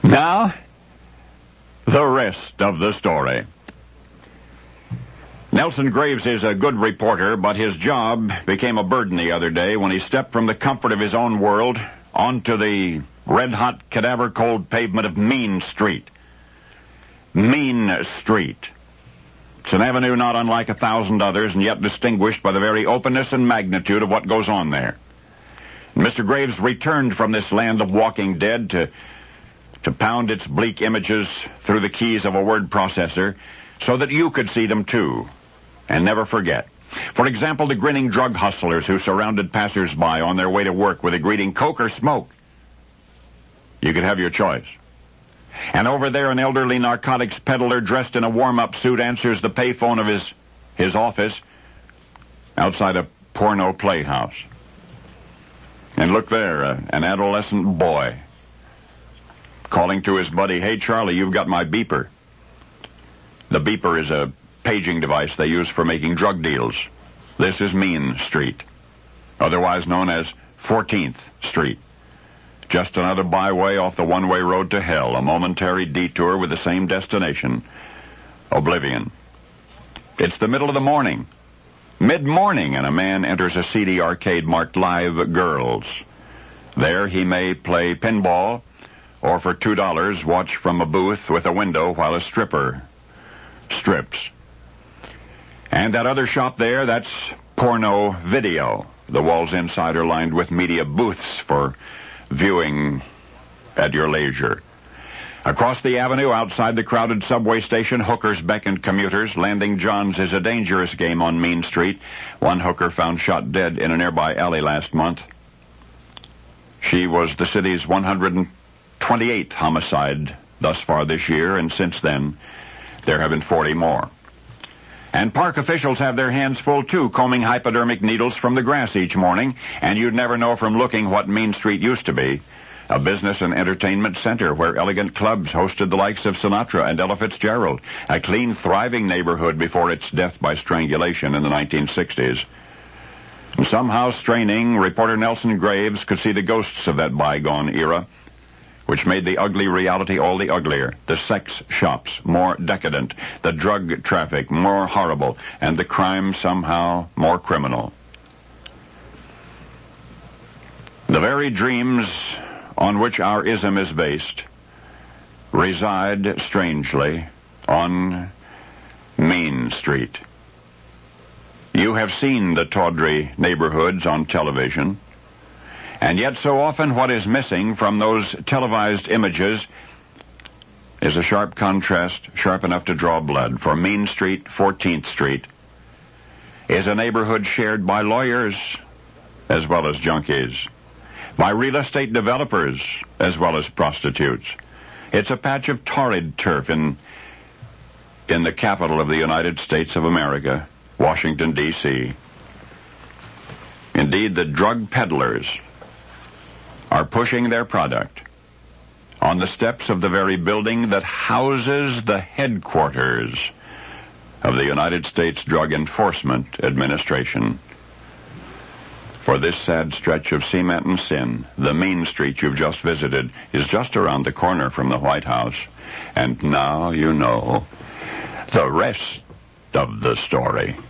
Now, the rest of the story. Nelson Graves is a good reporter, but his job became a burden the other day when he stepped from the comfort of his own world onto the red-hot, cadaver-cold pavement of Mean Street. Mean Street. It's an avenue not unlike 1,000 others, and yet distinguished by the very openness and magnitude of what goes on there. Mr. Graves returned from this land of walking dead to pound its bleak images through the keys of a word processor so that you could see them too, and never forget. For example, the grinning drug hustlers who surrounded passers-by on their way to work with a greeting, "Coke or smoke?" You could have your choice. And over there, an elderly narcotics peddler dressed in a warm-up suit answers the payphone of his office outside a porno playhouse. And look there, an adolescent boy calling to his buddy, "Hey, Charlie, you've got my beeper." The beeper is a paging device they use for making drug deals. This is Mean Street, otherwise known as 14th Street. Just another byway off the one-way road to hell, a momentary detour with the same destination, oblivion. It's the middle of the morning, mid-morning, and a man enters a seedy arcade marked Live Girls. There he may play pinball, or for $2 watch from a booth with a window while a stripper strips. And that other shop there, that's Porno Video. The walls inside are lined with media booths for viewing at your leisure. Across the avenue, outside the crowded subway station, hookers beckon commuters. Landing John's is a dangerous game on Mean Street. One hooker found shot dead in a nearby alley last month. She was the city's 128th homicide thus far this year, and since then, there have been 40 more. And park officials have their hands full, too, combing hypodermic needles from the grass each morning, and you'd never know from looking what Mean Street used to be. A business and entertainment center where elegant clubs hosted the likes of Sinatra and Ella Fitzgerald. A clean, thriving neighborhood before its death by strangulation in the 1960s. And somehow straining, reporter Nelson Graves could see the ghosts of that bygone era, which made the ugly reality all the uglier. The sex shops more decadent, the drug traffic more horrible, and the crime somehow more criminal. The very dreams on which our ism is based reside, strangely, on Mean Street. You have seen the tawdry neighborhoods on television, and yet so often what is missing from those televised images is a sharp contrast, sharp enough to draw blood. For Mean Street, 14th Street, is a neighborhood shared by lawyers as well as junkies, by real estate developers as well as prostitutes. It's a patch of torrid turf in the capital of the United States of America, Washington, D.C. Indeed, the drug peddlers are pushing their product on the steps of the very building that houses the headquarters of the United States Drug Enforcement Administration. For this sad stretch of cement and sin, the Mean Street you've just visited is just around the corner from the White House. And now you know the rest of the story.